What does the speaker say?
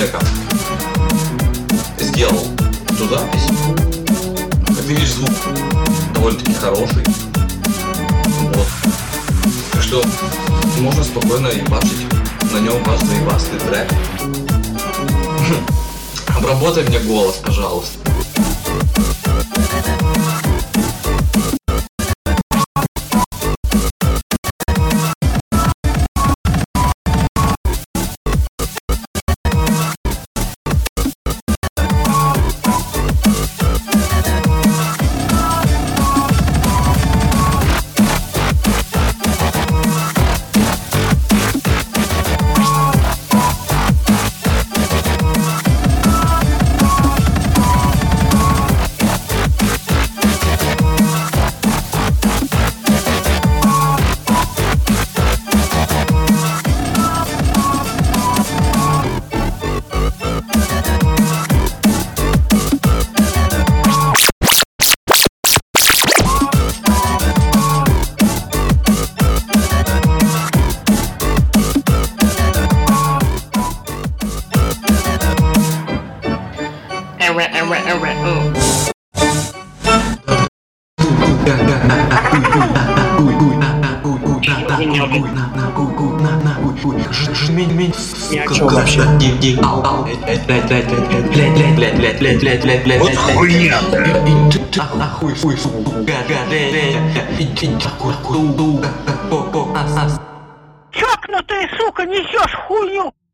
человека сделал эту запись. Как ты видишь, звук довольно-таки хороший. Вот. Так что можно спокойно ебашить на нем ваш заебастый трек. Обработай мне голос, пожалуйста. Ни о чем вообще. Вот хуйня. Чокнутая, сука, несешь хуйню!